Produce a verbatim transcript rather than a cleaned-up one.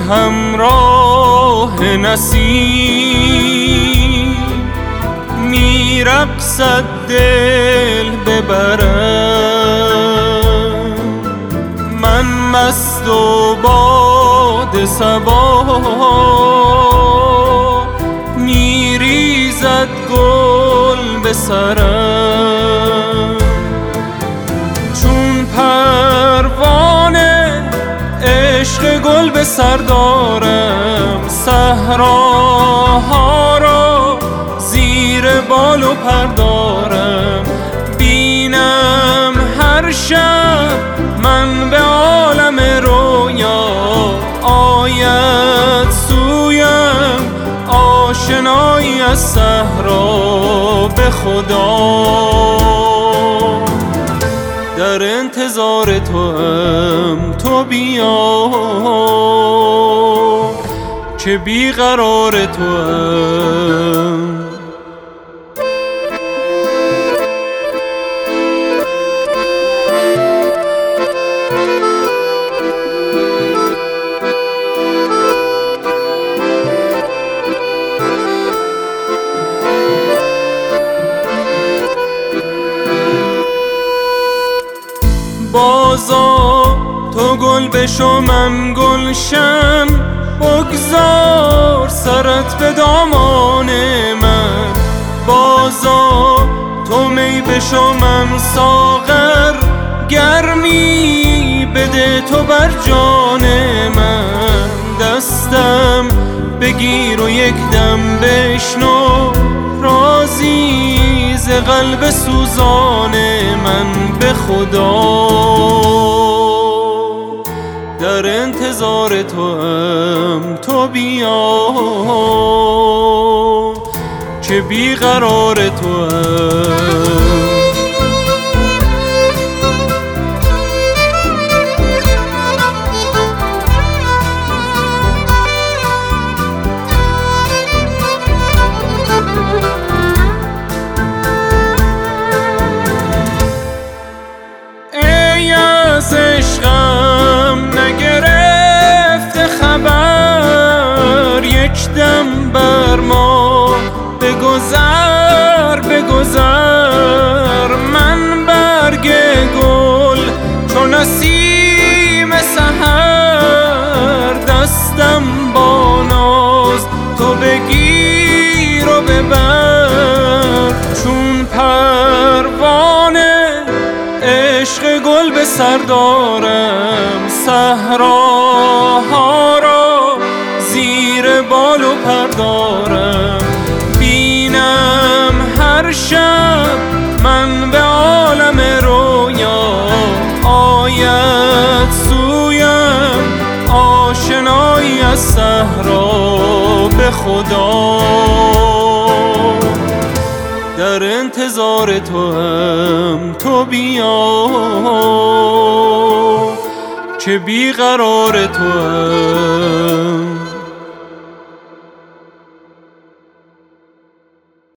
همراه نسیم میرقصد دل ببرم، من مست و باد صبا میریزد گل به سرم، چون پروانه عشق گل به سر دارم، صحراها را زیر بال و پر دارم، بینم هر شب من به عالم رویا آید سویم، آشنایی از صحرا به خدا. در انتظار تو هم تو بیا که بیقرار تو هم. بازا تو گل بشو من گلشن، بگذار سرت به دامان من، بازا تو می بشو من ساغر، گرمی بده تو بر جان من، دستم بگیر و یک دم بشنو رازی ز قلب سوزان من به خدا. در انتظار تو هم تو بیا که بیقرار تو هم. از عشقم نگرفته خبر، یک دم بر ما بگذر بگذر، من برگ گل چون نسیم سحر، دستم با ناز تو بگیر و ببر، چون پروانه عشق گل به سر دارم، صحراها را زیر بال و پر دارم، بینم هر شب من به عالم رویا آید سویم، آشنایی از صحرا به خدا. در انتظار تو هم تو بیا که بیقرار تو هم.